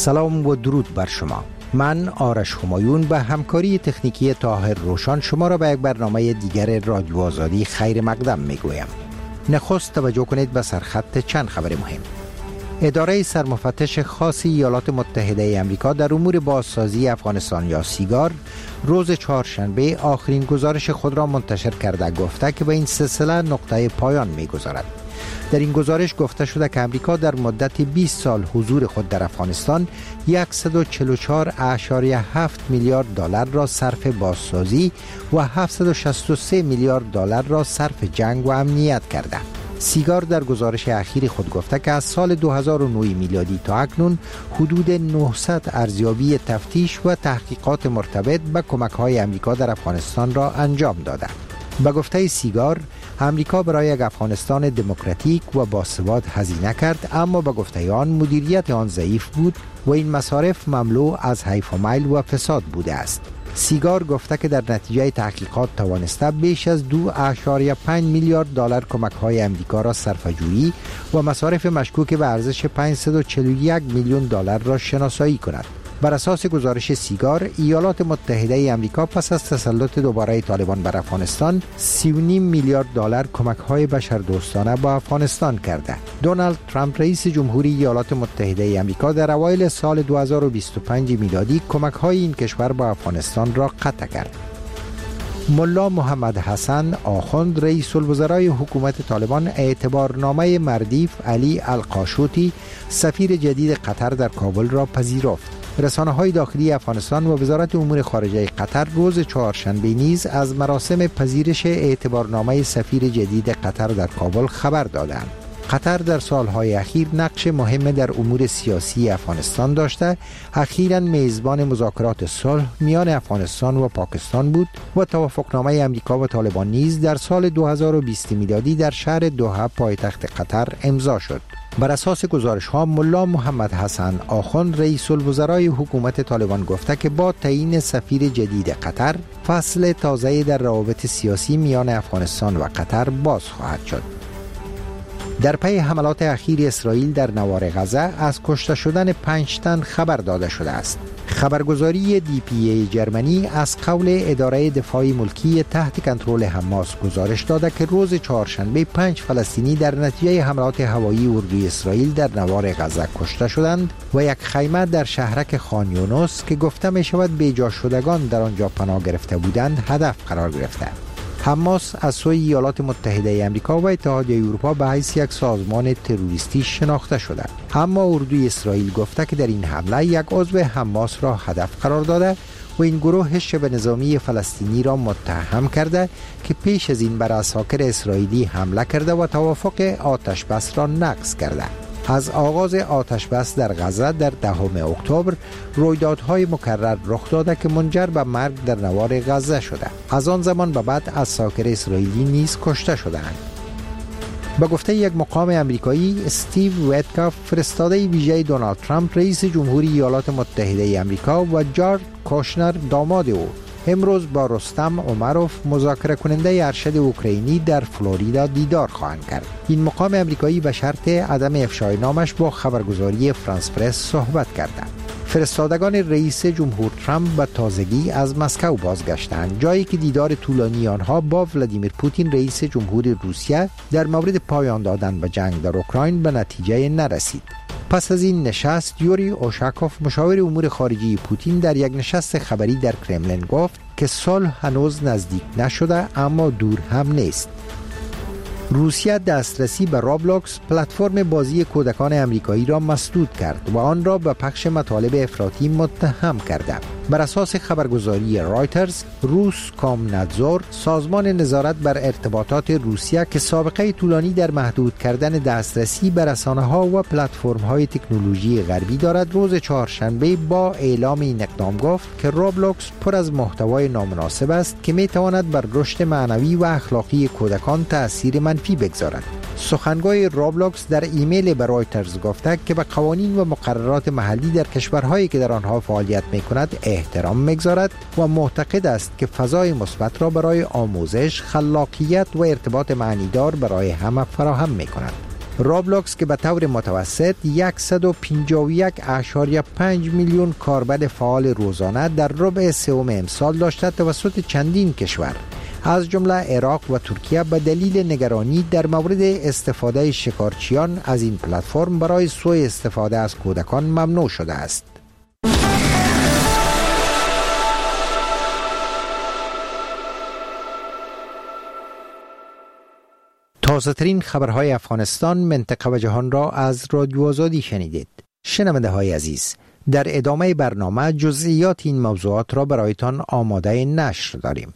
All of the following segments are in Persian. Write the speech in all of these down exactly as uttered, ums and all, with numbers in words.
سلام و درود بر شما. من آرش همایون به همکاری تکنیکی طاهر روشان شما را به یک برنامه دیگر رادیو آزادی خیر مقدم می گویم. نخست توجه کنید به سرخط چند خبر مهم. اداره سرمفتش خاص ایالات متحده امریکا در امور بازسازی افغانستان یا سیگار روز چهارشنبه آخرین گزارش خود را منتشر کرده گفته که به این سلسله نقطه پایان می گذارد. در این گزارش گفته شده که امریکا در مدت بیست سال حضور خود در افغانستان صد و چهل و چهار ممیز هفت میلیارد دلار را صرف بازسازی و هفتصد و شصت و سه میلیارد دلار را صرف جنگ و امنیت کرده. سیگار در گزارش اخیر خود گفته که از سال دو هزار و نه میلادی تا اکنون حدود نهصد ارزیابی تفتیش و تحقیقات مرتبط به کمک‌های امریکا در افغانستان را انجام داده. به گفته سیگار، امریکا برای یک افغانستان دموکراتیک و باثبات هزینه کرد، اما به گفته آن مدیریت آن ضعیف بود و این مصارف مملو از حیف و میل و فساد بوده است. سیگار گفته که در نتیجه تحقیقات توانسته بیش از دو ممیز پنج میلیارد دلار کمک‌های امریکا را صرفه‌جویی و مصارف مشکوک به ارزش پانصد و چهل و یک میلیون دلار را شناسایی کند. بر اساس گزارش سیگار، ایالات متحده امریکا پس از تسلط دوباره طالبان بر افغانستان سی و نیم میلیارد دلار کمک‌های بشردوستانه به افغانستان کرده. دونالد ترامپ رئیس جمهوری ایالات متحده امریکا در اوایل سال دو هزار و بیست و پنج میلادی کمک‌های این کشور به افغانستان را قطع کرد. ملا محمد حسن آخوند رئیس الوزرای حکومت طالبان اعتبارنامه مردیف علی القاشوتی سفیر جدید قطر در کابل را پذیرفت. رسانه‌های داخلی افغانستان و وزارت امور خارجه قطر روز چهارشنبه نیز از مراسم پذیرش اعتبارنامه سفیر جدید قطر در کابل خبر دادند. قطر در سالهای اخیر نقش مهم در امور سیاسی افغانستان داشته، اخیراً میزبان مذاکرات صلح میان افغانستان و پاکستان بود و توافقنامه امریکا و طالبان نیز در سال دو هزار و بیست میلادی در شهر دوحه پایتخت قطر امضا شد. بر اساس گزارش ها، ملا محمد حسن آخوند رئیس الوزرای حکومت طالبان گفته که با تعیین سفیر جدید قطر فصل تازه در روابط سیاسی میان افغانستان و قطر باز خواهد شد. در پی حملات اخیر اسرائیل در نوار غزه از کشته شدن پنج تن خبر داده شده است. خبرگزاری دی پی ای جرمنی از قول اداره دفاع ملکی تحت کنترل حماس گزارش داده که روز چهارشنبه پنج فلسطینی در نتیجه حملات هوایی اردوی اسرائیل در نوار غزه کشته شدند و یک خیمه در شهرک خان یونس که گفته می شود بیجا شدگان در آنجا پناه گرفته بودند هدف قرار گرفته. حماس از سوی ایالات متحده امریکا و اتحادیه اروپا به حیث یک سازمان تروریستی شناخته شده، اما اردوی اسرائیل گفته که در این حمله یک عضو حماس را هدف قرار داده و این گروه شبه نظامی فلسطینی را متهم کرده که پیش از این بر عساکر اسرائیلی حمله کرده و توافق آتش بس را نقض کرده. از آغاز آتش بس در غزه در دهم اکتبر رویدادهای مکرر رخ داده که منجر به مرگ در نوار غزه شده. از آن زمان به بعد عساکر اسرائیلی نیز کشته شدند. به گفته یک مقام امریکایی، استیو ویتکاف فرستاده ویژه دونالد ترامپ رئیس جمهوری ایالات متحده امریکا و جارد کوشنر داماد او امروز با رستم عمروف مذاکره کننده ارشد اوکراینی در فلوریدا دیدار خواهند کرد. این مقام امریکایی به شرط عدم افشای نامش با خبرگزاری فرانس پرس صحبت کرده. فرستادگان رئیس جمهور ترامپ به تازگی از مسکو بازگشتند، جایی که دیدار طولانی آنها با ولادیمیر پوتین رئیس جمهور روسیه در مورد پایان دادن به جنگ در اوکراین به نتیجه نرسید. پس از این نشست، یوری اوشاکوف مشاور امور خارجه پوتین در یک نشست خبری در کرملین گفت که صلح هنوز نزدیک نشده اما دور هم نیست. روسیه دسترسی به رابلاکس، پلتفرم بازی کودکان امریکایی را مسدود کرد و آن را به پخش مطالب افراطی متهم کرده. بر اساس خبرگزاری رایترز، روس کامنتزور، سازمان نظارت بر ارتباطات روسیه که سابقه طولانی در محدود کردن دسترسی به رسانه‌ها و پلتفرم‌های تکنولوژی غربی دارد، روز چهارشنبه با اعلام این اقدام گفت که رابلاکس پر از محتوای نامناسب است که می‌تواند بر رشد معنوی و اخلاقی کودکان تأثیر منفی بگذارد. سخنگوی رابلاکس در ایمیل به رایترز گفته که به قوانین و مقررات محلی در کشورهایی که در آنها فعالیت می‌کند احترام می‌گذارد و معتقد است که فضای مثبت را برای آموزش، خلاقیت و ارتباط معنیدار برای همه فراهم می‌کند. رابلاکس که به طور متوسط صد و پنجاه و یک ممیز پنج میلیون کاربر فعال روزانه در ربع سوم امسال داشته توسط چندین کشور از جمله عراق و ترکیه به دلیل نگرانی در مورد استفاده شکارچیان از این پلتفرم برای سوء استفاده از کودکان ممنوع شده است. تازه ترین خبرهای افغانستان، منطقه و جهان را از رادیو آزادی شنیدید. شنونده های عزیز، در ادامه برنامه جزئیات این موضوعات را برایتان آماده نشر داریم.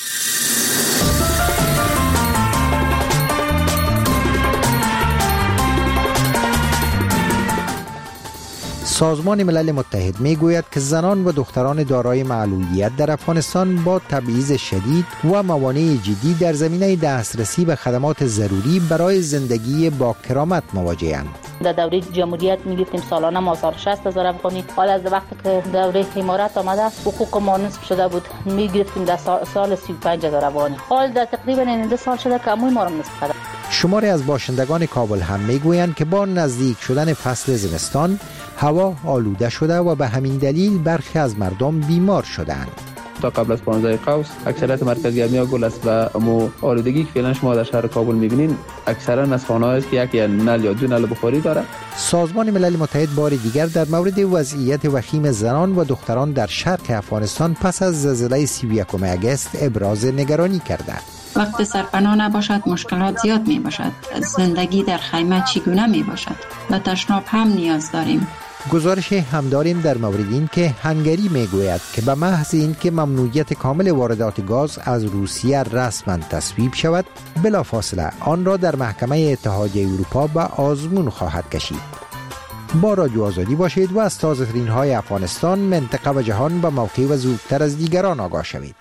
سازمان ملل متحد می گوید که زنان و دختران دارای معلولیت در افغانستان با تبعیض شدید و موانع جدی در زمینه دسترسی به خدمات ضروری برای زندگی با کرامت مواجه‌اند. در دوره جمهوریت می گفتیم سالانه ما شصت هزار افغانی، حالا از وقتی که دوره امارات آمده حقوق ما نصف شده بود می گرفتیم در سال سی و پنج هزار افغانی، حال در تقریبا این سال شده که همون ما رو نصف کرده. شماری از باشندگان کابل هم میگویند که با نزدیک شدن فصل زمستان هوا آلوده شده و به همین دلیل برخی از مردم بیمار شدند. تا قبل از پانزده قوس اکثریت مرکز گرمی ها گل است و مو آلودگی که فعلا شما در شهر کابل میبینین اکثرا از خانه‌ها است که یک یا نل یا دو نل بخاری داره. سازمان ملل متحد بار دیگر در مورد وضعیت وخیم زنان و دختران در شرق افغانستان پس از زلزله سی و یکم اگست ابراز نگرانی کرده. وقت سرپناه نباشد مشکلات زیاد می باشد. زندگی در خیمه چگونه می باشد؟ و تشناب هم نیاز داریم. گزارش هم داریم در مورد این که هنگری می گوید که به محض این که ممنوعیت کامل واردات گاز از روسیه رسما تصویب شود بلافاصله آن را در محکمه اتحادیه اروپا به آزمون خواهد کشید. با رادیو آزادی باشید و از تازه ترین های افغانستان، منطقه و جهان به موقع و زودتر از دیگران آگاه شوید.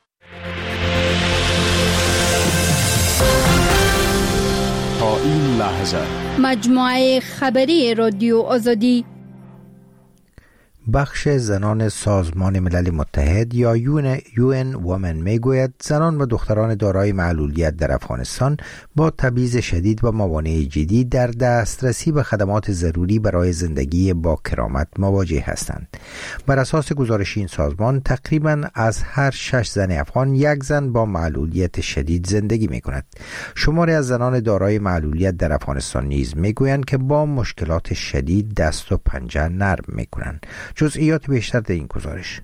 تا این لحظه مجموعه خبری رادیو آزادی بخش زنان سازمان ملل متحد یا یو ان وومن میگوید زنان و دختران دارای معلولیت در افغانستان با تبعیض شدید و موانع جدی در دسترسی به خدمات ضروری برای زندگی با کرامت مواجه هستند. بر اساس گزارش این سازمان تقریباً از هر شش زن افغان یک زن با معلولیت شدید زندگی می کند. شماری از زنان دارای معلولیت در افغانستان نیز میگویند که با مشکلات شدید دست و پنجه نرم می کنند. جزئیات بیشتر در این گزارش.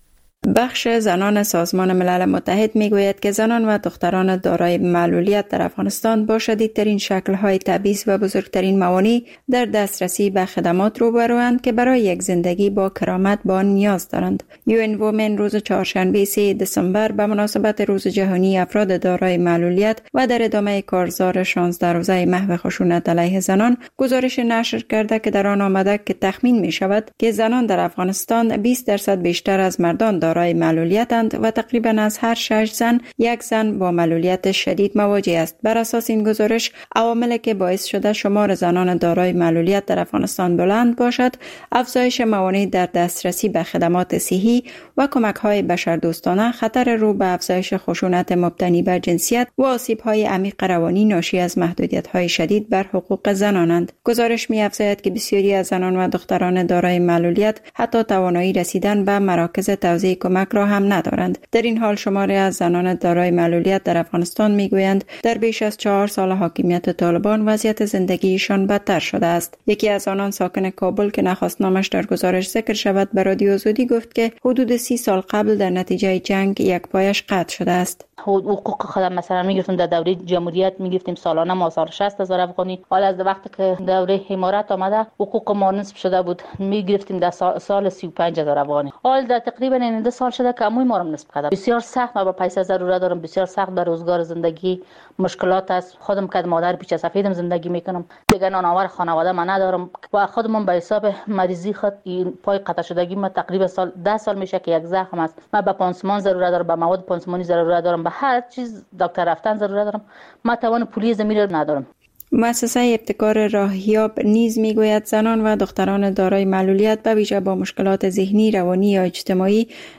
بخش زنان سازمان ملل متحد میگوید که زنان و دختران دارای معلولیت در افغانستان با شدیدترین شکل‌های تبعیض و بزرگترین موانع در دسترسی به خدمات روبروند که برای یک زندگی با کرامت با نیاز دارند. یو ان وومن روز چهارشنبه سوم دسامبر به مناسبت روز جهانی افراد دارای معلولیت و در ادامه کارزار شانزده روزه محو خشونت علیه زنان گزارش نشر کرده که در آن آمده که تخمین می شود که زنان در افغانستان بیست درصد بیشتر از مردان دارای معلولیتند و تقریبا از هر شش زن یک زن با معلولیت شدید مواجه است. بر اساس این گزارش عواملی که باعث شده شمار زنان دارای معلولیت در افغانستان بلند باشد افزایش موانع در دسترسی به خدمات صحی و کمک‌های بشردوستانه، خطر رو به افزایش خشونت مبتنی بر جنسیت و آسیب‌های عمیق روانی ناشی از محدودیت‌های شدید بر حقوق زنانند. گزارش می‌افزاید که بسیاری از زنان و دختران دارای معلولیت حتی توانایی رسیدن به مراکز توزیع کمک را هم ندارند. در این حال شماری از زنان دارای معلولیت در افغانستان میگویند در بیش از چهار سال حاکمیت طالبان وضعیت زندگیشان بدتر شده است. یکی از آنان ساکن کابل که نخواست نامش در گزارش ذکر شود به رادیو آزادی گفت که حدود سی سال قبل در نتیجه جنگ یک پایش قطع شده است. حقوق خودم مثلا میگفتیم در دوره جمهوریت میگفتیم سالانه ما شصت هزار افغانی، حالا از وقتی که دوره امارات آمده حقوق ما نصف شده بود میگرفتیم در سال سی و پنج هزار افغانی، حال در تقریبا این دو سال شده که همون ما رو نصف کرده. بسیار سخت، ما با پیسه ضرورت دارم، بسیار سخت به روزگار زندگی مشکلات است. خودم که مادر پیچ سفیدم زندگی میکنم، دیگه نانآور خانواده من ندارم و خودمون به حساب مریضی خود پای قطع شدگی ما تقریبا سال ده سال میشه که یک زخم است. من به پانسمان ضرورت دارم، به مواد پانسمانی ضرورت دارم، به هر چیز دکتر رفتن ضرورت دارم. من توان پولی زمین رو ندارم. مؤسسه ابتکار راهیاب نیز میگوید زنان و دختران دارای معلولیت به ویژه با مشکلات ذهنی، روانی یا اجتماعی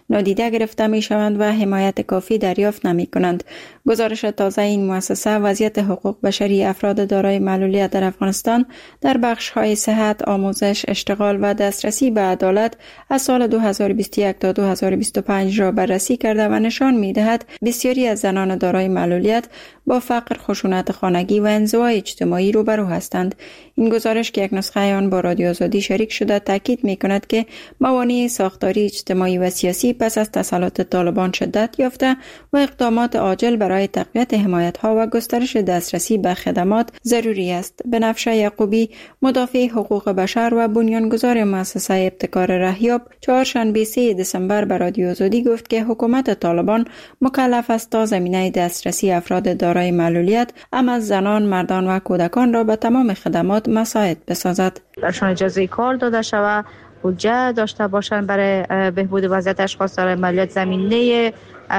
نادیده گرفته می شوند و حمایت کافی دریافت نمی کنند. گزارش تازه این مؤسسه وضعیت حقوق بشری افراد دارای معلولیت در افغانستان در بخش‌های صحت، آموزش، اشتغال و دسترسی به عدالت از سال دو هزار و بیست و یک تا دو هزار و بیست و پنج را بررسی کرده و نشان می‌دهد بسیاری از زنان دارای معلولیت با فقر، خشونت خانگی و انزوای اجتماعی روبرو هستند. این گزارش که یک نسخه آن با رادیو آزادی شریک شده تاکید می‌کند که موانع ساختاری، اجتماعی و سیاسی پس از تسلط طالبان شدت یافته و اقدامات عاجل برای تقویت حمایت‌ها و گسترش دسترسی به خدمات ضروری است. بنفشه یعقوبی، مدافع حقوق بشر و بنیانگذار مؤسسه ابتکار رهیاب، چهارشنبه سوم دسامبر به رادیو آزادی گفت که حکومت طالبان مکلف است تا زمینه دسترسی افراد دارای معلولیت، هم از زنان، مردان و کودکان را به تمام خدمات مساعد بسازد. برشان اجازه کار داده شود، بودجه داشته باشند برای بهبود وضعیت اشخاص دارای معلولیت، زمینه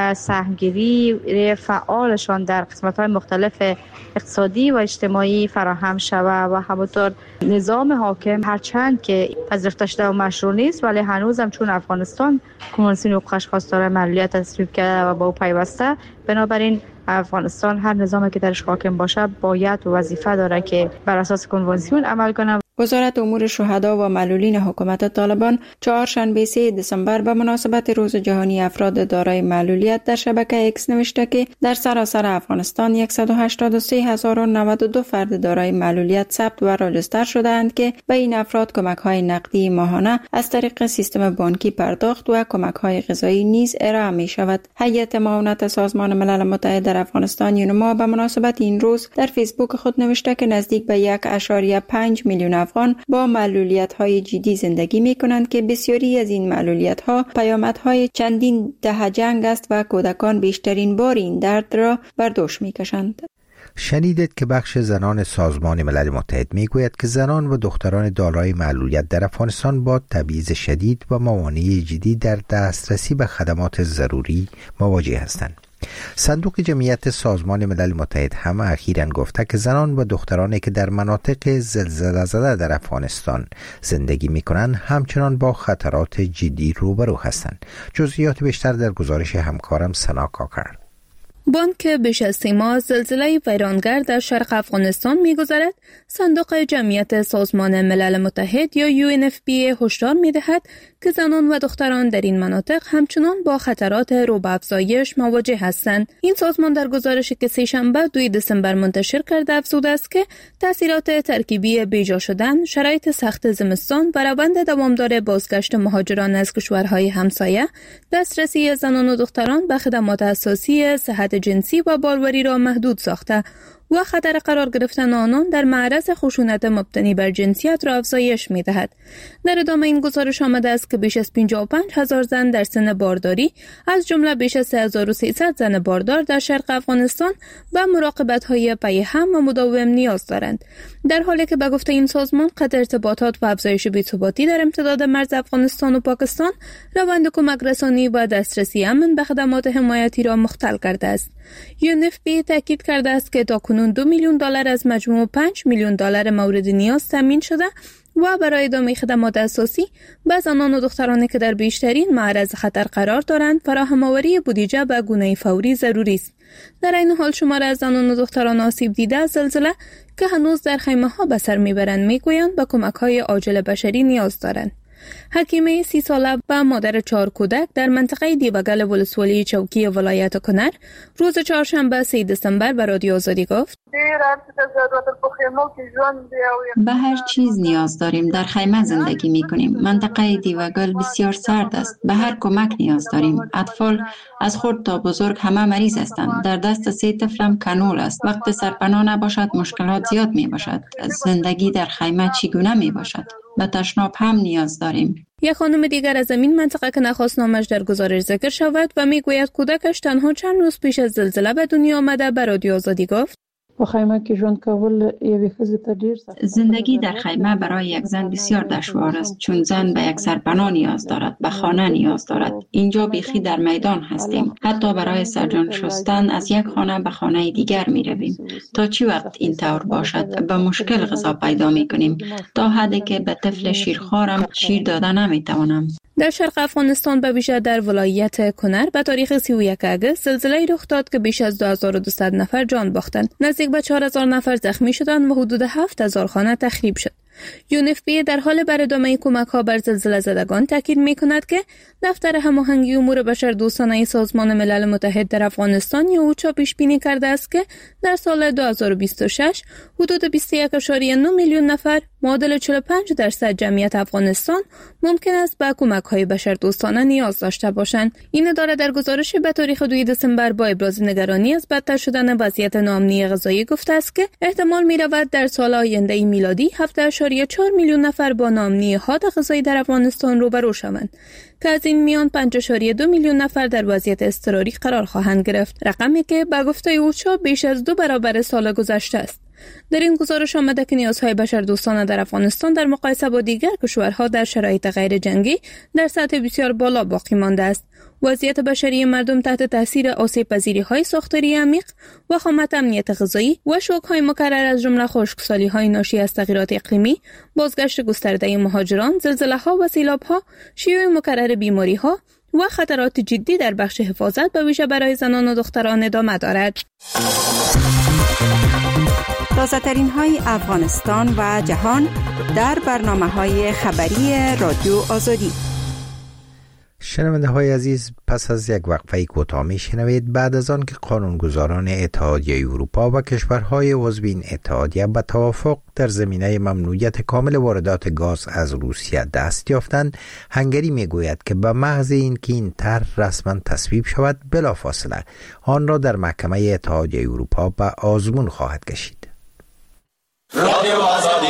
سهمگیری فعالشان در قسمت‌های مختلف اقتصادی و اجتماعی فراهم شود و همونطور نظام حاکم هرچند که پذیرفته شده و مشروع نیست ولی هنوز هم چون افغانستان کنوانسیون حقوق اشخاص دارای معلولیت تصویب کرده و با او پیوسته، بنابراین افغانستان هر نظامی که درش حاکم باشه باید و وظیفه داره که بر اساس کنوانسیون عمل کنه. وزارت امور شهدا و معلولین حکومت طالبان چهارشنبه سوم دسامبر به مناسبت روز جهانی افراد دارای معلولیت در شبکه اکس نوشته که در سراسر افغانستان صد و هشتاد و سه هزار و نود و دو فرد دارای معلولیت ثبت و راجستر شده‌اند که به این افراد کمک‌های نقدی ماهانه از طریق سیستم بانکی پرداخت و کمک‌های غذایی نیز ارائه می‌شود. هیئت معاونت سازمان ملل متحد در افغانستان یونما به مناسبت این روز در فیسبوک خود نوشته که نزدیک به یک و پنج میلیون افغان با معلولیت‌های جدی زندگی می‌کنند که بسیاری از این معلولیت‌ها پیامدهای چندین دهه جنگ است و کودکان بیشترین بار این درد را بر دوش می‌کشند. شنیدید که بخش زنان سازمان ملل متحد میگوید که زنان و دختران دارای معلولیت در افغانستان با تبعیض شدید و موانع جدی در دسترسی به خدمات ضروری مواجه هستند. صندوق جمعیت سازمان ملل متحد هم اخیراً گفته که زنان و دخترانی که در مناطق زلزله زده در افغانستان زندگی می‌کنند همچنان با خطرات جدی روبرو هستند. جزئیات بیشتر در گزارش همکارم سنا کاکر. بانک بیش از سی ماه زلزله ویرانگر در شرق افغانستان می‌گذرد، صندوق جمعیت سازمان ملل متحد یا یو ان اف پی هشدار می‌دهد که زنان و دختران در این مناطق همچنان با خطرات رو به افزایش مواجه هستند. این سازمان در گزارشی که سه‌شنبه دوم دسامبر منتشر کرده افزوده است که تأثیرات ترکیبی بیجا شدن، شرایط سخت زمستان و روند دوامدار بازگشت مهاجران از کشورهای همسایه، دسترسی زنان و دختران به خدمات اساسی صحت جنسی و باروری را محدود ساخته و خطر قرار گرفتن آنان در معرض خشونت مبتنی بر جنسیت را افزایش می‌دهد. در ادامه این گزارش آمده است که بیش از پنجاه و پنج هزار زن در سن بارداری از جمله بیش از سه هزار و سیصد زن باردار در شرق افغانستان به مراقبت‌های پیهم و مداوم نیاز دارند، در حالی که به گفته این سازمان قطع ارتباطات و افزایش بی‌ثباتی در امتداد مرز افغانستان و پاکستان روند کمک رسانی و دسترسی امن به خدمات حمایتی را مختل کرده است. یو ان اف پی تاکید کرده است که تاکنون دو میلیون دلار از مجموع پنج میلیون دلار مورد نیاز تامین شده و برای ادامه خدمات اساسی به زنان و دخترانی که در بیشترین معرض خطر قرار دارند فراهم‌آوری بودجه به گونه فوری ضروری است. در این حال شمار از زنان و دختران آسیب دیده از زلزله که هنوز در خیمه‌ها به سر میبرند میگویند به کمک‌های عاجل بشری نیاز دارند. حکیمه سی ساله و مادر چهار کودک در منطقه دیوگل ولسوالی چوکی ولایت کنر روز چهارشنبه سوم دسامبر به رادیو آزادی گفت: به هر چیز نیاز داریم. در خیمه زندگی می کنیم. منطقه دیوگل بسیار سرد است. به هر کمک نیاز داریم. اطفال از خرد تا بزرگ همه مریض هستند. در دست سه طفلم کانول است. وقت سرپناه نباشد مشکلات زیاد می باشد. زندگی در خیمه چگونه می باشد؟ به تشناب هم نیاز داریم. یک خانم دیگر از همین منطقه که نخواست نامش در گزارش ذکر شود و میگوید کودکش تنها چند روز پیش از زلزله به دنیا آمده به رادیو آزادی گفت: زندگی در خیمه برای یک زن بسیار دشوار است، چون زن به یک سرپناه نیاز دارد، به خانه نیاز دارد. اینجا بیخی در میدان هستیم. حتی برای سرجان شستن از یک خانه به خانه دیگر می رویم. تا چی وقت این طور باشد؟ به مشکل غذا پیدا می کنیم، تا حدی که به طفل شیرخوارم شیر داده نمی توانم. در شرق افغانستان به ویژه در ولایت کنر به تاریخ سی و یک اگست زلزله رخ داد که بیش از دو هزار و دویست نفر جان باختند، نزدیک به چهار هزار نفر زخمی شدند و حدود هفت هزار خانه تخریب شد. یو ان اف پی در حال برادامه کمک‌ها بر زلزله زدگان تاکید می‌کند که دفتر هماهنگی امور بشردوستانه سازمان ملل متحد در افغانستان یا اوچا پیش بینی کرده است که در سال دو هزار و بیست و شش حدود بیست و یک ممیز نه میلیون نفر، معادل چهل و پنج درصد جمعیت افغانستان، ممکن است به کمک‌های بشردوستانه نیاز داشته باشند. این اداره در گزارش به تاریخ دو دسامبر با ابراز نگرانی از بدتر شدن وضعیت ناامنی غذایی گفته است که احتمال می‌رود در سال آینده میلادی هفت ممیز چهار میلیون نفر با ناامنی حاد غذایی در افغانستان روبرو شوند که از این میان پنج ممیز دو میلیون نفر در وضعیت اضطراری قرار خواهند گرفت، رقمی که به گفته اوچا بیش از دو برابر سال گذشته است. در این گزارش آمده که نیازهای بشردوستانه در افغانستان در مقایسه با دیگر کشورها در شرایط غیر جنگی در سطح بسیار بالا باقی مانده است. وضعیت بشری مردم تحت تاثیر آسیب‌پذیری‌های ساختاری عمیق، وخامت امنیت غذایی و شوک‌های مکرر از جمله خشکسالی‌های ناشی از تغییرات اقلیمی، بازگشت گسترده مهاجران، زلزله‌ها و سیلاب‌ها، شیوع مکرر بیماری‌ها و خطرات جدی در بخش حفاظت به ویژه برای زنان و دختران ادامه دارد. تازه ترین های افغانستان و جهان در برنامه های خبری رادیو آزادی. شنونده های عزیز، پس از یک وقفه کوتاه میشنوید بعد از آن که قانونگذاران اتحادیه اروپا و کشورهای عضو این اتحادیه به توافق در زمینه ممنوعیت کامل واردات گاز از روسیه دست یافتند، هنگری میگوید که به محض اینکه این طرح رسما تصویب شود بلافاصله آن را در محکمه اتحادیه اروپا به آزمون خواهد کشید. رادیو آزادی.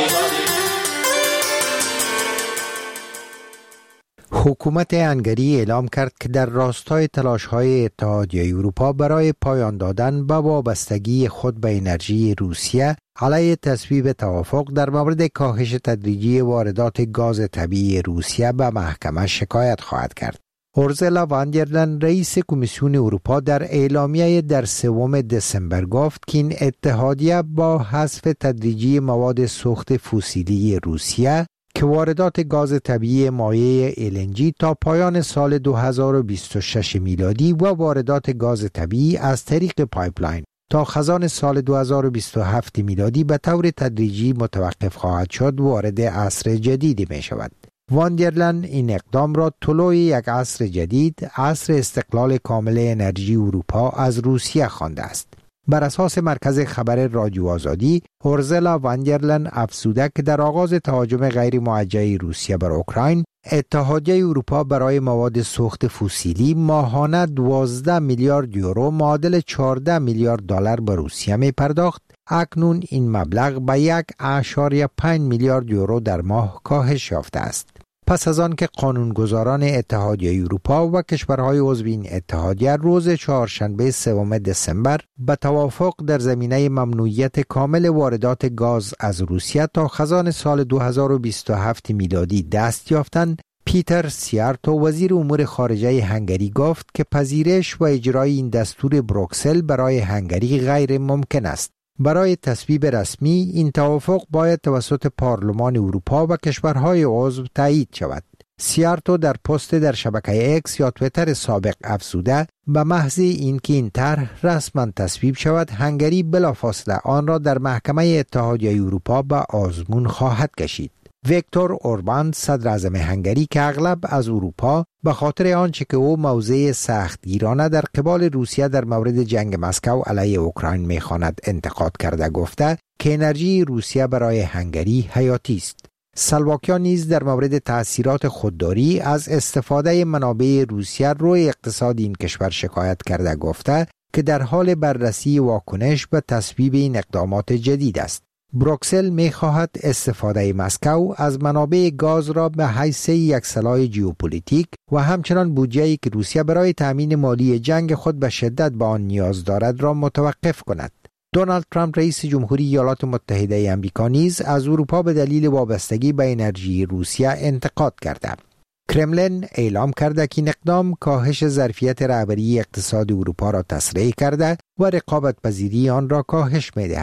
حکومت هنگری اعلام کرد که در راستای تلاش‌های اتحادیه اروپا برای پایان دادن به وابستگی خود به انرژی روسیه علیه تصویب توافق در مورد کاهش تدریجی واردات گاز طبیعی روسیه به محکمه شکایت خواهد کرد. اورزلا وان در لین رئیس کمیسیون اروپا در اعلامیه در سوم دسامبر گفت که این اتحادیه با حذف تدریجی مواد سوخت فسیلی روسیه که واردات گاز طبیعی مایع ال ان جی تا پایان سال دو هزار و بیست و شش میلادی و واردات گاز طبیعی از طریق پایپلاین تا خزان سال دو هزار و بیست و هفت میلادی به طور تدریجی متوقف خواهد شد وارد عصر جدیدی می شود. وان در لین این اقدام را طلوع یک عصر جدید، عصر استقلال کامل انرژی اروپا از روسیه خوانده است. بر اساس مرکز خبر رادیو آزادی، اورزلا وان در لین افزوده که در آغاز تهاجم غیر موجه روسیه بر اوکراین، اتحادیه اروپا برای مواد سوخت فسیلی ماهانه دوازده میلیارد یورو معادل چهارده میلیارد دلار به روسیه می پرداخت. اکنون این مبلغ به یک اشاریه پنج میلیارد یورو در ماه کاهش یافته است. پس از آن که قانونگذاران اتحادیه اروپا و کشورهای عضو این اتحادیه روز چهارشنبه سوم دسامبر به توافق در زمینه ممنوعیت کامل واردات گاز از روسیه تا خزان سال دو هزار و بیست و هفت میلادی دست یافتند، پیتر سیارتو وزیر امور خارجه هنگری گفت که پذیرش و اجرای این دستور بروکسل برای هنگری غیر ممکن است. برای تصویب رسمی این توافق باید توسط پارلمان اروپا و کشورهای عضو تایید شود. سیارتو در پست در شبکه اکس یا تویتر سابق افزوده به محض اینکه این طرح رسما تصویب شود، هنگری بلافاصله آن را در محکمه اتحادیه اروپا به آزمون خواهد کشید. ویکتور اوربان صدر اعظم هنگری که اغلب از اروپا به خاطر آنچه که او موضع سختگیرانه در قبال روسیه در مورد جنگ مسکو علیه اوکراین می‌خواند انتقاد کرده گفته که انرژی روسیه برای هنگری حیاتی است. سلواکیان نیز در مورد تأثیرات خودداری از استفاده منابع روسیه روی اقتصاد این کشور شکایت کرده گفته که در حال بررسی واکنش به تصویب این اقدامات جدید است. بروکسل می خواهد استفاده مسکو از منابع گاز را به حیث یک سلاح ژئوپلیتیک و همچنان بودجه‌ای که روسیه برای تأمین مالی جنگ خود به شدت به آن نیاز دارد را متوقف کند. دونالد ترامپ رئیس جمهوری ایالات متحده آمریکا نیز از اروپا به دلیل وابستگی به انرژی روسیه انتقاد کرده. کرملین اعلام کرده که این اقدام کاهش ظرفیت رهبری اقتصاد اروپا را تسریع کرده و رقابت پذیری آن را کاهش می دهد.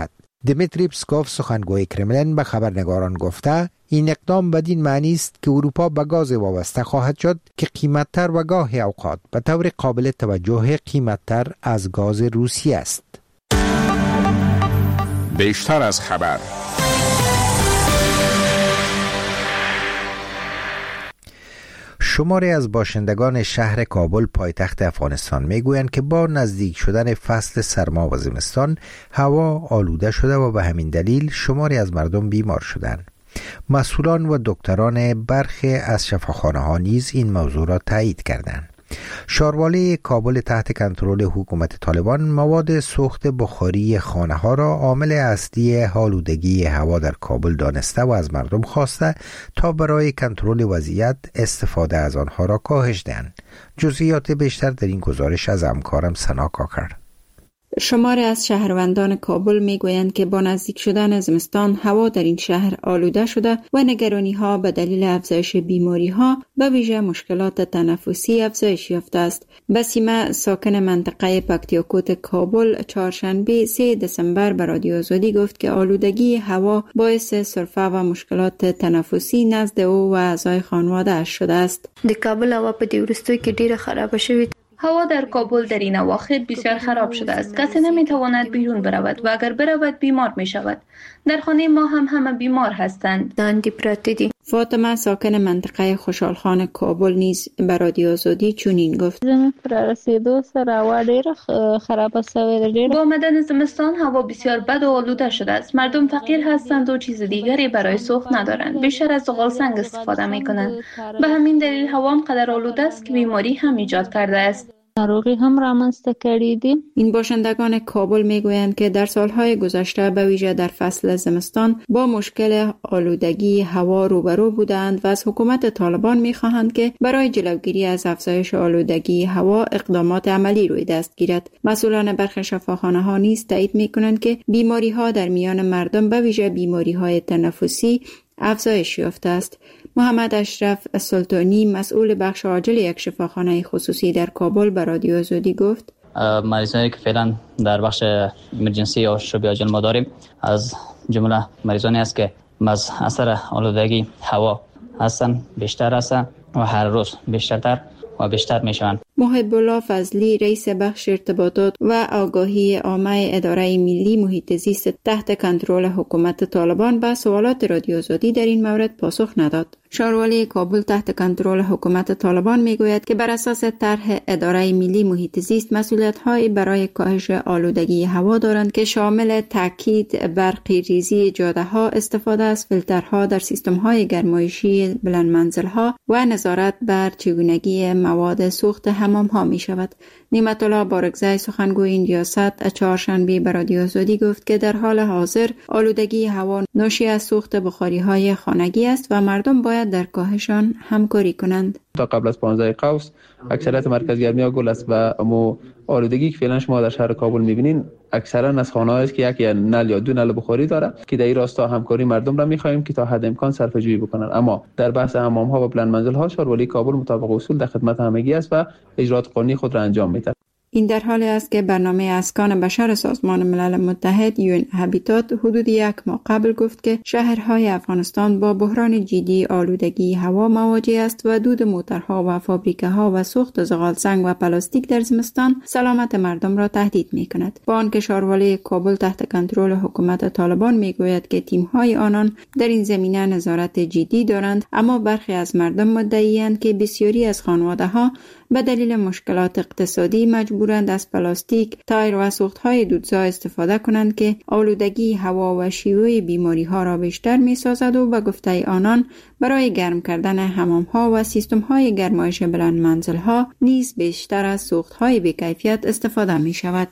دمیتری پسکوف سخنگوی کرملین به خبرنگاران گفته این اقدام بدین معنی است که اروپا به گاز وابسته خواهد شد که قیمتتر و گاهی اوقات به طور قابل توجه قیمتتر از گاز روسیه است. بیشتر از خبر. شماری از باشندگان شهر کابل پایتخت افغانستان میگویند که با نزدیک شدن فصل سرما و زمستان هوا آلوده شده و به همین دلیل شماری از مردم بیمار شدند. مسئولان و دکتران برخی از شفاخانه ها نیز این موضوع را تایید کردند. شاروالی کابل تحت کنترل حکومت طالبان مواد سوخت بخاری خانه ها را عامل اصلی آلودگی هوا در کابل دانسته و از مردم خواسته تا برای کنترل وضعیت استفاده از آنها را کاهش دهند. جزئیات بیشتر در این گزارش از همکارم سنا کاکر. شماری از شهروندان کابل میگویند که با نزدیک شدن زمستان هوا در این شهر آلوده شده و نگرانی ها به دلیل افزایش بیماری ها به ویژه مشکلات تنفسی افزایش یافته است. بسیمه ساکن منطقه پکتیاکوت کابل چهارشنبه سه دسامبر به رادیو آزادی گفت که آلودگی هوا باعث سرفه و مشکلات تنفسی نزد او و اعضای خانواده اش شده است. د کابل هوا په دې وروستیو کې ډیره خراب شوې. هوا در کابل در این اواخر بسیار خراب شده است. کسی نمیتواند بیرون برود و اگر برود بیمار می شود. در خانه ما هم همه بیمار هستند. داندی پراتی دی. فاطمه ساکن منطقه خوشحالخان کابل نیز به رادیو آزادی چنین گفت: زمین پر رسیدو سره هوا ډیره خراب شوه. ډیره با آمدن زمستان هوا بسیار بد و آلوده شده است. مردم فقیر هستند و چیز دیگری برای سوخت ندارند. بیشتر از زغال سنگ استفاده میکنند. به همین دلیل هوا هم قدر آلوده است که بیماری هم ایجاد کرده است. ناروغی هم رامنځته کړي دي. این باشندگان کابل میگویند که در سالهای گذشته به ویژه در فصل زمستان با مشکل آلودگی هوا روبرو بودند و از حکومت طالبان میخواهند که برای جلوگیری از افزایش آلودگی هوا اقدامات عملی روی دست گیرد. مسئولان برخی شفاخانه ها نیز تایید میکنند که بیماری ها در میان مردم به ویژه بیماری های تنفسی افزایش یافته است. محمد اشرف سلطانی مسئول بخش عاجل یک شفاخانه خصوصی در کابل به رادیو آزادی گفت: مریضانی که فعلا در بخش امرجنسی یا شبیه عاجل ما داریم از جمله مریضانی است که از اثر آلودگی هوا هستند، بیشتر هستند و هر روز بیشترتر و بیشتر میشوند. محب الله فضلی رئیس بخش ارتباطات و آگاهی عامه اداره ملی محیط زیست تحت کنترل حکومت طالبان به سوالات رادیو آزادی در این مورد پاسخ نداد. شاروالی کابل تحت کنترل حکومت طالبان میگوید که بر اساس طرح اداره ملی محیط زیست مسئولیت‌های برای کاهش آلودگی هوا دارند که شامل تاکید بر قیریزی جاده‌ها، استفاده از فیلترها در سیستم‌های گرمایشی بلند منزل‌ها و نظارت بر چگونگی مواد سوخت حمام‌ها می‌شود. نعمت الله بارگزای سخنگوی این ریاست چهارشنبه به رادیو آزادی گفت که در حال حاضر آلودگی هوا ناشی از سوخت بخاری‌های خانگی است و مردم باید در کاهشان همکاری کنند. تا قبل از پانزده قوس اکثریت مرکز گرمی گل است و امو آلودگی که فعلا شما در شهر کابل می‌بینین اکثرا از خانه‌هایی است که یک یا نل یا دو نل بخاری داره که در این راستا همکاری مردم را می‌خواهیم که تا حد امکان صرفه‌جویی بکنن. اما در بحث حمام‌ها و بلند منزل‌ها شاروالی کابل مطابق اصول در خدمت همگی است و اجرات قانونی خود را انجام می‌دهد. این در حالی است که برنامه اسکان بشر سازمان ملل متحد یو ان هابیتات حدود یک ماه قبل گفت که شهرهای افغانستان با بحران جدی آلودگی هوا مواجه است و دود موترها و فابریکه‌ها و سوخت زغال سنگ و پلاستیک در زمستان سلامت مردم را تهدید می‌کند. با آنکه شاروالی کابل تحت کنترل حکومت طالبان میگوید که تیم‌های آنان در این زمینه نظارت جدی دارند، اما برخی از مردم مدعی‌اند که بسیاری از خانواده‌ها به دلیل مشکلات اقتصادی مجبورند از پلاستیک، تایر و سوختهای دودزا استفاده کنند که آلودگی هوا و شیوع بیماری ها را بیشتر می سازد و به گفته آنان برای گرم کردن حمام ها و سیستم های گرمایش بلند منزل ها نیز بیشتر از سوختهای بی‌کیفیت استفاده می شود.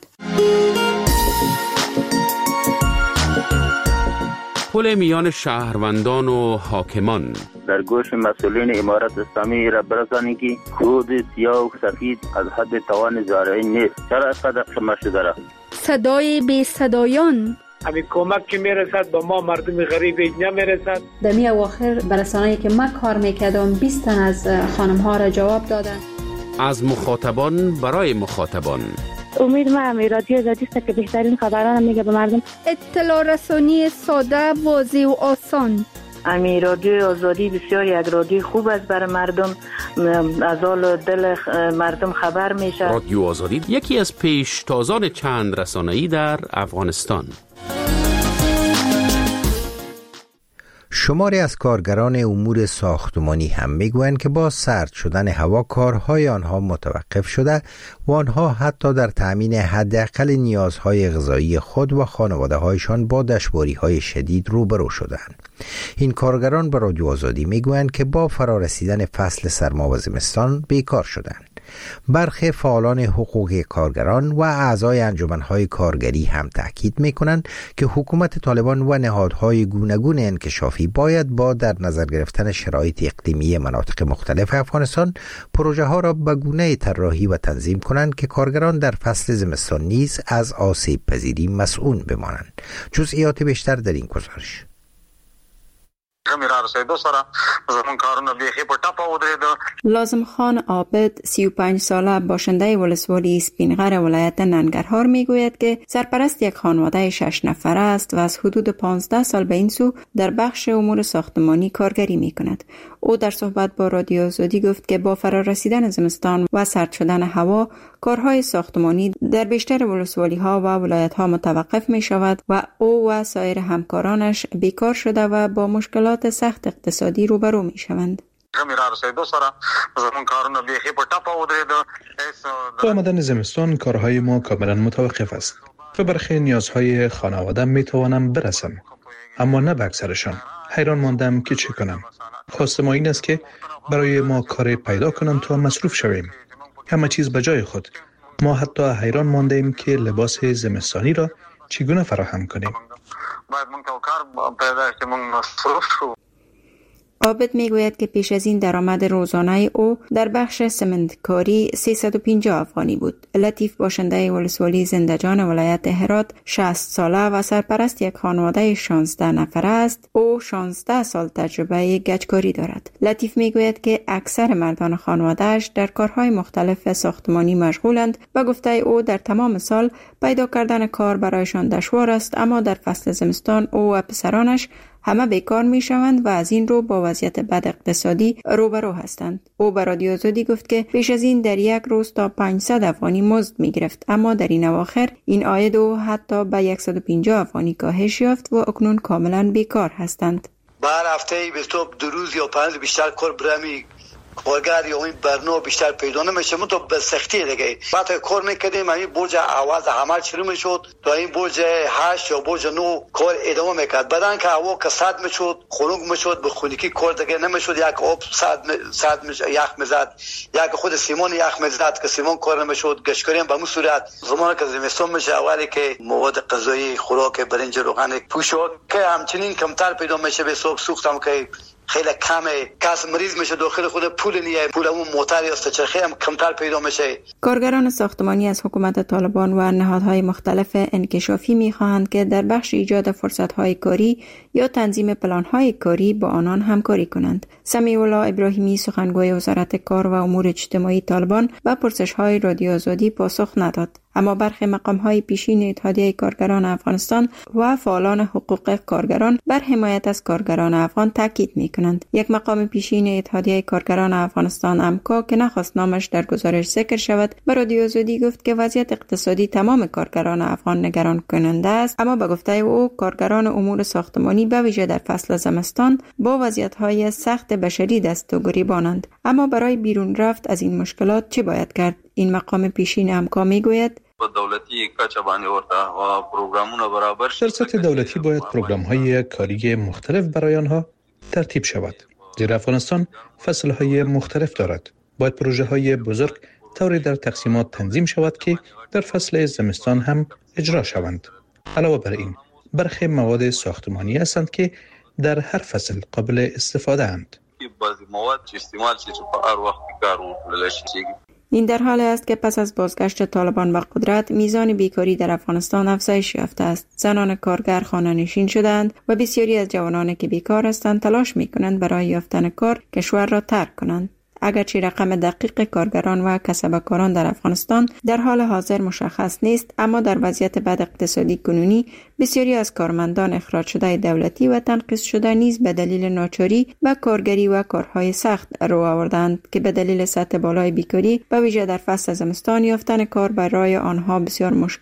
پل میان شهروندان و حاکمان در گوش مسئولین امارت اسلامی را برسانی که خود سیاه و سفید از حد توان زارعی نیست. چرا قدر شما شده را؟ صدای بی صدایان همین کمک که میرسد با ما مردم غریب اینجا میرسد. در می اواخر برسانه‌ای که من کار میکردم بیست تن از خانم ها را جواب دادن. از مخاطبان برای مخاطبان امید ما هم رادیو آزادی است که بهترین خبران میگه به مردم. اطلاع رسانی ساده، واضح و آسان. امی رادیو آزادی بسیار یک رادیو خوب است برای مردم، از حال دل مردم خبر میشه. رادیو آزادی یکی از پیشتازان چند رسانه‌ای در افغانستان. شماری از کارگران امور ساختمانی هم میگویند که با سرد شدن هوا کارهای آنها متوقف شده و آنها حتی در تأمین حداقل نیازهای غذایی خود و خانواده‌هایشان با دشواری‌های شدید روبرو شدند. این کارگران به رادیو آزادی میگویند که با فرارسیدن فصل سرما و زمستان بیکار شدند. برخی فعالان حقوق کارگران و اعضای انجمن‌های کارگری هم تاکید می‌کنند که حکومت طالبان و نهادهای گوناگون انکشافی باید با در نظر گرفتن شرایط اقلیمی مناطق مختلف افغانستان پروژه ها را به گونه طراحی و تنظیم کنند که کارگران در فصل زمستان نیز از آسیب پذیری مسئول بمانند. جزئیات بیشتر در این گزارش. لازم خان عابد سی و پنج ساله باشنده ولسوالی اسپینغر ولایت ننگرهار میگوید که سرپرست یک خانواده شش نفره است و از حدود پانزده سال به این سو در بخش امور ساختمانی کارگری میکند. او در صحبت با رادیو آزادی گفت که با فرارسیدن زمستان و سرد شدن هوا کارهای ساختمانی در بیشتر ولسوالی ها و ولایت ها متوقف می شود و او و سایر همکارانش بیکار شده و با مشکلات سخت اقتصادی روبرو می شوند. با آمدن زمستان کارهای ما کاملا متوقف است و برخی نیازهای خانواده می توانم برسم، اما نه به اکثرشان. حیران ماندم که چه کنم. خواست ما این است که برای ما کار پیدا کنم تا مصروف شویم. همه چیز به جای خود. ما حتی حیران ماندیم که لباس زمستانی را چگونه فراهم کنیم. عابد میگوید که پیش از این درآمد روزانه او در بخش سمنتکاری سیصد و پنجاه افغانی بود. لطیف باشنده ولسوالی زندجان ولایت هرات شصت ساله و سرپرست یک خانواده شانزده نفره است. او شانزده سال تجربه گچکاری دارد. لطیف میگوید که اکثر مردان خانواده‌اش در کارهای مختلف ساختمانی مشغولند و گفته او در تمام سال پیدا کردن کار برایشان دشوار است، اما در فصل زمستان او و پسرانش همه بیکار می شوند و از این رو با وضعیت بد اقتصادی روبرو هستند. او به رادیو آزادی گفت که پیش از این در یک روز تا پانصد افغانی مزد می گرفت، اما در این اواخر این عاید او حتی به صد و پنجاه افغانی کاهش یافت و اکنون کاملا بیکار هستند. بر هفته بیست دو روز یا پنج بیشتر کار برمی کارگر یا این برنامه بیشتر پیدا نمیشه. من تو به سختی دیگه بعد کار میکردیم، این برج آواز عمل شروع میشد تا این برج هشت یا برج نه کار ادامه میکرد. بعدن که هوا کساد میشد، خنک میشد، به خونگی کار دیگه نمیشد. یک آب صد صد یخ میزد، یک خود سیمان یخ میزد که سیمان کار نمیشد. گشکاری هم به مو صورت زمانی که زمستان میشه اولی که مواد غذایی خوراک برنج روغن پوشاک که همچنین کمتر پیدا میشه. به صبح سوختم که خیلی کمه، کس مریض میشه داخل خود پول نیه، پول اون موتر یا چرخه هم کمتر پیدا میشه. کارگران ساختمانی از حکومت طالبان و نهادهای مختلف انکشافی میخواهند که در بخش ایجاد فرصتهای کاری یا تنظیم پلانهای کاری با آنان همکاری کنند. سمیع الله ابراهیمی سخنگوی وزارت کار و امور اجتماعی طالبان به پرسش‌های رادیو آزادی پاسخ نداد، اما برخی مقام‌های پیشین اتحادیه کارگران افغانستان و فعالان حقوق کارگران بر حمایت از کارگران افغان تاکید می‌کنند. یک مقام پیشین اتحادیه کارگران افغانستان امکا که نخواست نامش در گزارش ذکر شود، به رادیو آزادی گفت که وضعیت اقتصادی تمام کارگران افغان نگران کننده است، اما به گفته او کارگران امور ساختمانی به ویژه در فصل زمستان با وضعیت‌های سخت بشری دست و گریبانند. اما برای بیرون رفت از این مشکلات چه باید کرد؟ این مقام پیشین امکا میگوید دولتی کچه باندې ورته و پروگرامونه برابر در سطح دولتی باید پروگرام‌های کاری مختلف برای آنها ترتیب شود. زیرا افغانستان فصل‌های مختلف دارد. باید پروژه‌های بزرگ طوری در تقسیمات تنظیم شود که در فصل زمستان هم اجرا شوند. علاوه بر این برخی مواد ساختمانی هستند که در هر فصل قابل استفاده اند. بعضی مواد چې استعمال شي په هر وخت کار وکړل شي. این در حال است که پس از بازگشت طالبان به قدرت میزان بیکاری در افغانستان افزایش یافته است. زنان کارگر خانه‌نشین شدند و بسیاری از جوانانی که بیکار هستند تلاش می‌کنند برای یافتن کار کشور را ترک کنند. اگرچه رقم دقیق کارگران و کسبکاران در افغانستان در حال حاضر مشخص نیست، اما در وضعیت بد اقتصادی کنونی بسیاری از کارمندان اخراج شده دولتی و تنقیص شده نیز به دلیل ناچاری و کارگری و کارهای سخت رو آوردند که به دلیل سطح بالای بیکاری و ویژه در فصل زمستان یافتن کار برای آنها بسیار مشکل